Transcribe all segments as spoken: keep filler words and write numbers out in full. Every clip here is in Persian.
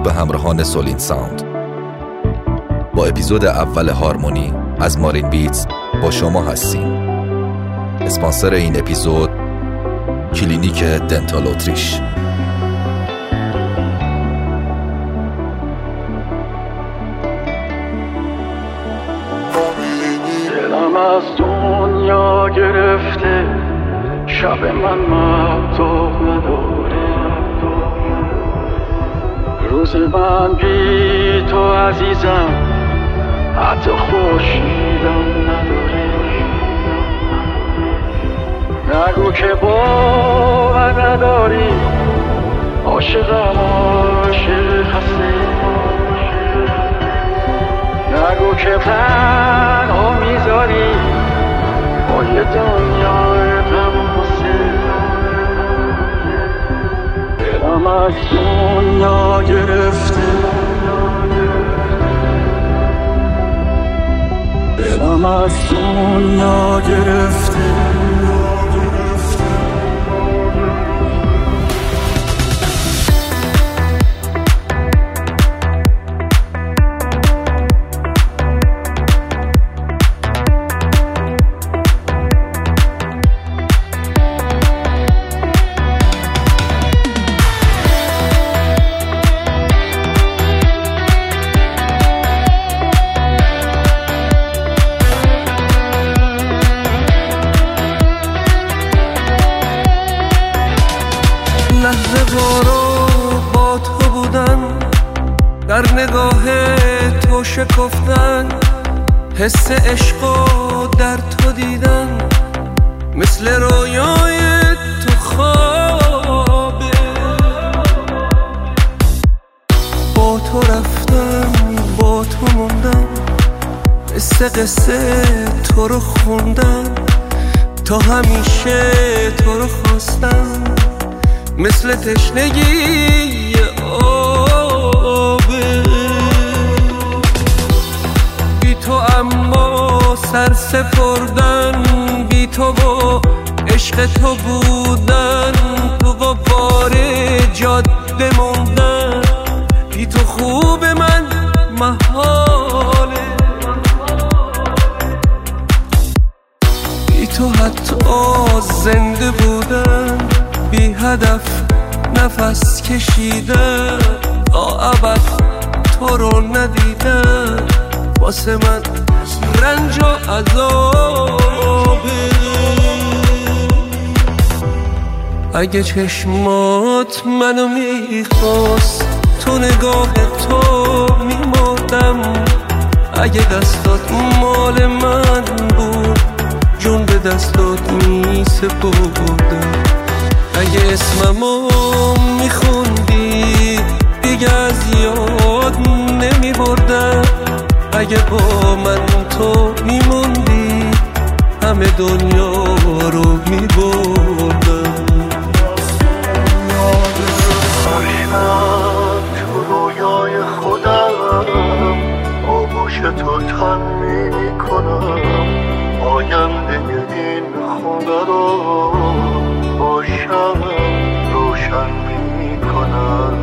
به همراهان سولین ساوند. با اپیزود اول هارمونی از مارین بیتز با شما هستیم. اسپانسر این اپیزود کلینیک دنتال اتریش. دلم از دنیا گرفته، شب من مهتاب نداره، روز من بی تو عزیزم حتی خورشیدم نداره. نگو که باور نداری، عاشقم عاشق هستی. نگو که تنها میذاری با یه دنیای غم واسه. دلم از دنیا گرفته، دلم از دنیا گرفته. لحظه وارو با تو بودن، در نگاه تو شکفتن، حس عشقو در تو دیدن، مثل رویای تو خوابه. با تو رفتم با تو موندم، مثل قصه تو رو خوندم، تا همیشه تو رو خواستم، مثل تشنگی آبه. بی تو اما سر سپردن، بی تو و عشق تو بودن، تو غبار جاده موندن، بی تو خوب من محاله. بی تو حتی زنده بودن، بی هدف نفس کشیدن، تا ابد تو رو ندیدن، واسه من رنج و عذابه. اگه چشمات منو میخواست، تو نگاه تو میمردم. اگه دستات مال من بود، جون به دستات میسپردم. اگه اسممو میخوندی، دیگه از یاد نمیبردم. اگه با من تو میموندی، همه دنیا رو میبردم. من تو رویای خودم، آغوش تو تن میکنم، آینده این خونه رو باشم روشن میکنم.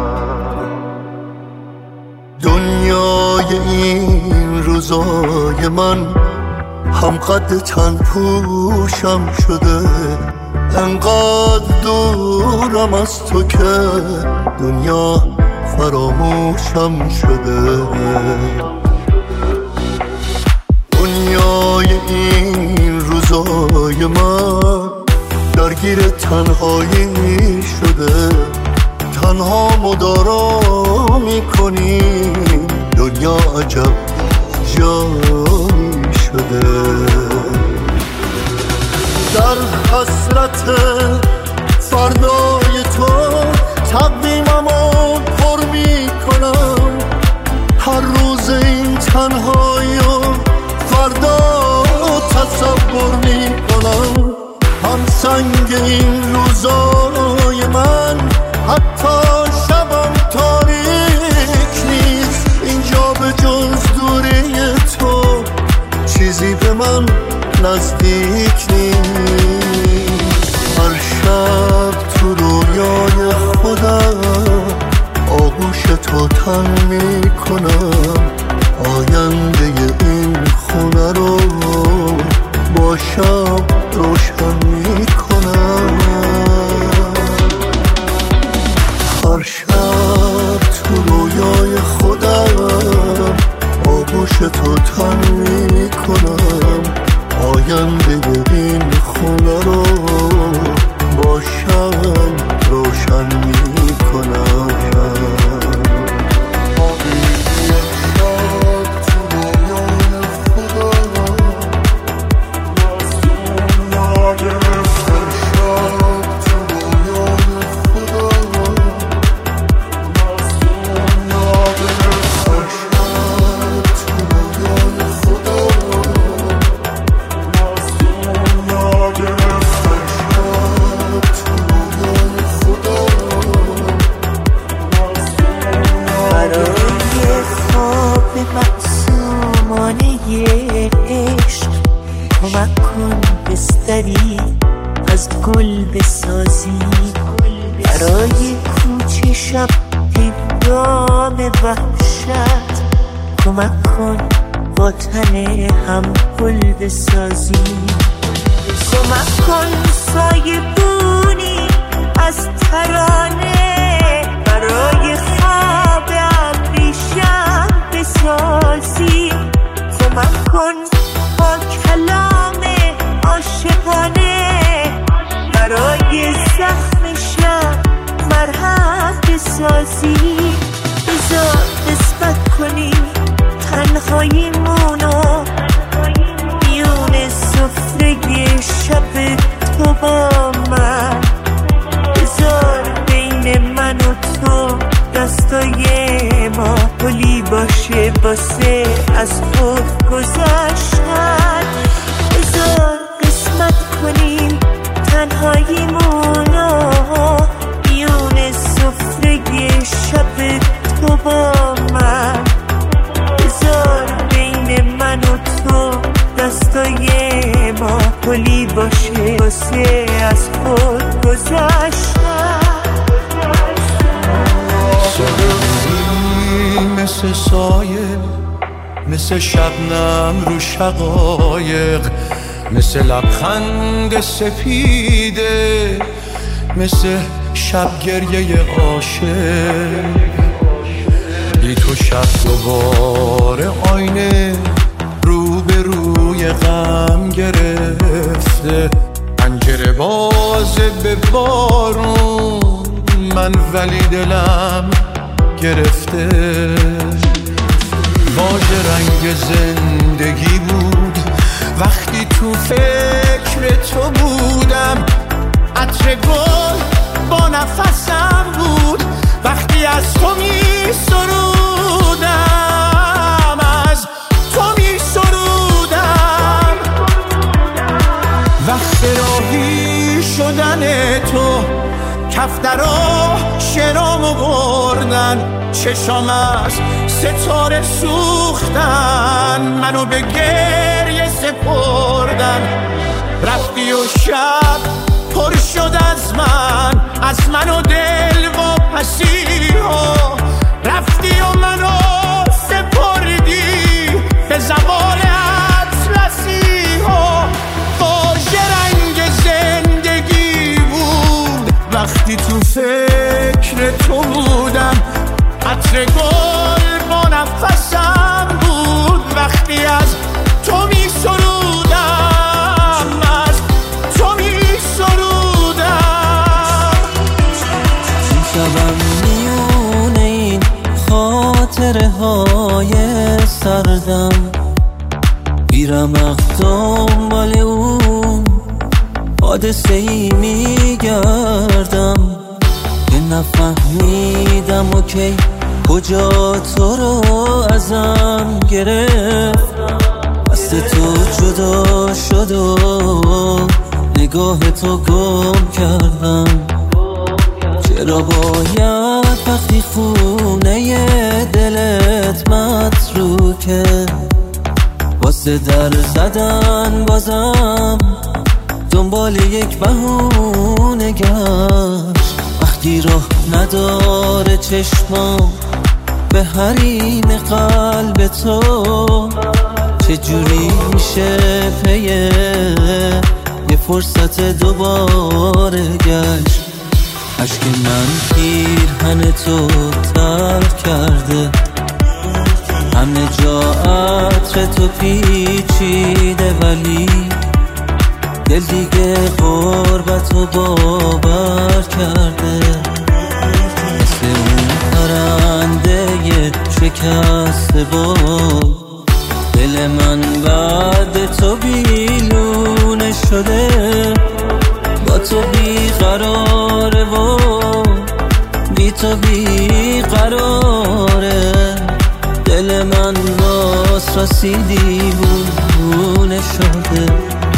دنیای این روزای من هم قد تن پوشم شده، انقدر دورم از تو که دنیا فراموشم شده. دنیای این روزای من درگیر تنهایی شده، تنها مدارا میکنی، دنیا عجب جایی شده. در حسرت فردای تو تقویممو پر میکنم، هر روز این تنهایی فردا تصور میکنم. هم سنگ این روزای من حتی شبم تاریک نیست، اینجا به جز دوری تو چیزی به من نزدیک نیست. هر شب تو رویای خودم آغوش تو تن میکنم، آینده این خونه رو با شب روشن میکنم. هر شب تو رویای خودم آغوش تو تن میکنم، آینده این خونه رو با شب روشن میکنم. از گل بسازی برای کوچه شب هنگام وحشت، کمک کن با تن هم گل بسازی. کمک کن سایه بونی از ترانه برای خواب ابریشم بسازی. کمک کن با کلام عاشقانه برای زخم شب مرهم بسازی. بذار قسمت کنی تنهاییمونو میون سفره شب تو با من. بذار بین من و تو دستای ما پلی باشه واسه از خود گذشتن. بذار قسمت کنیم تنهاییمونو میون سفره شب تو با من. بذار بین من و تو دستای ما پلی باشه واسه از خود گذشتن. سرودی مثل سایه، مثل شبنم رو شقایق، مثل لبخند سپیده، مثل شب گریه عاشق. بی تو شب دوباره آینه رو به روی غم گرفته، پنجره بازه به بارون من ولی دلم گرفته. واژه رنگ زندگی بود وقتی تو فکر تو بودم، عطر گل با نفسم بود وقتی از تو می سرودم، از تو می سرودم. وقت راهی شدن تو کفترا شرامو بردن، چشام از ستاره سوختن، منو به گریه سپردن. رفتی و شب پر شد از من، از من و دل و پسی ها. رفتی و منو سپردی به زوال اطلسی ها. واژه رنگ زندگی بود وقتی تو فکر تو بودم، عطر گل با نفسم بود وقتی از تو می سرودم، از تو می سرودم. شبم میونه این خاطره های سردم، بیرم دنبال اون حادثه ای میگردم که نفهمیدم و کی کجا تو رو ازم گرفت. دست تو جدا شد و نگاه تو گم کردم. چرا باید وقتی خونه دلت متروکه واسه در زدن بازم دنبال یک بهونه گشت؟ وقتی راه نداره چشمام به حریم قلب تو چجوری میشه پیه یه فرصت دوباره گشت. عشق من پیرهن تو ترک کرده، همه جا عطر تو پیچیده، ولی دل دیگه غربت رو باور کرده. مثل اون پرنده شکسته بود دل من بعد تو بیلونه شده، با تو بیقراره و بی تو بیقراره. دل من باز رسیدی بونه شده.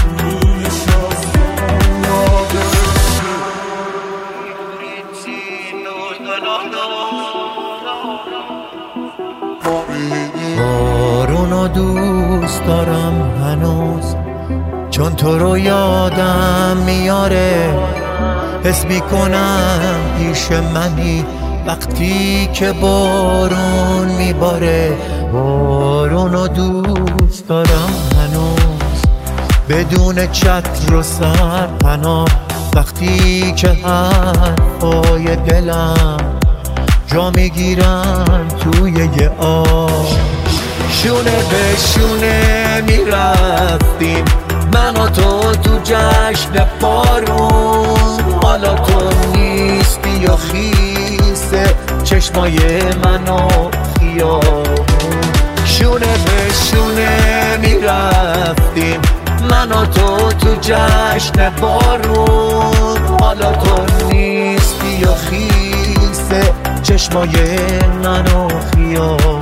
بارونو دوست دارم هنوز، چون تو رو یادم میاره. حس میکنم پیش منی وقتی که بارون میباره. بارونو دوست دارم هنوز، بدون چتر و سرپناه، وقتی که حرفای دلم جا میگیرن توی یه آب. شونه به شونه میرفتیم من و تو تو جشن بارون، حالا تو نیستی و خیسه چشمای من و خیابون. شونه به شونه میرفتیم من و تو تو جشن بارون، حالا تو نیستی و خیسه چشمای من و خیابون.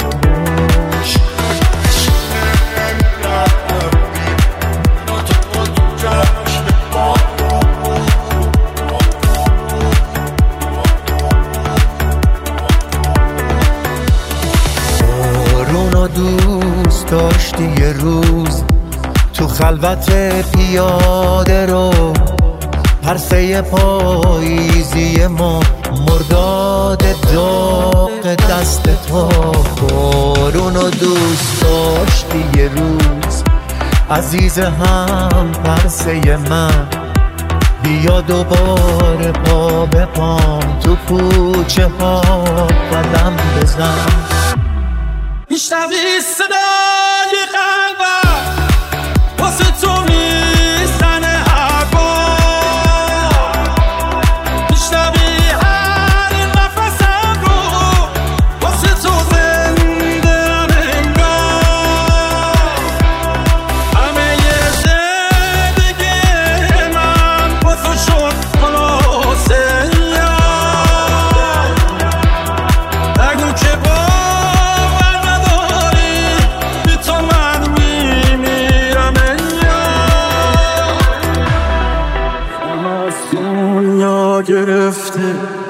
بارونو دوست داشتی یه روز تو خلوت پیاده رو، پرسه پاییزی ما مرداد داغ دست تو. بارونو دوست داشتی یه روز عزیز هم پرسه من، بیا دوباره پا به پام تو کوچه ها قدم بزن. میشنوی صدای قلبم واسه تو میزنه هر بار، میشنوی هر نفسم رو واسه تو زنده ام انگار. همه زندگی من با تو شد خلاصه یار. نگو که باور نداری بی تو من میمیرم دلم از دنیا گرفته،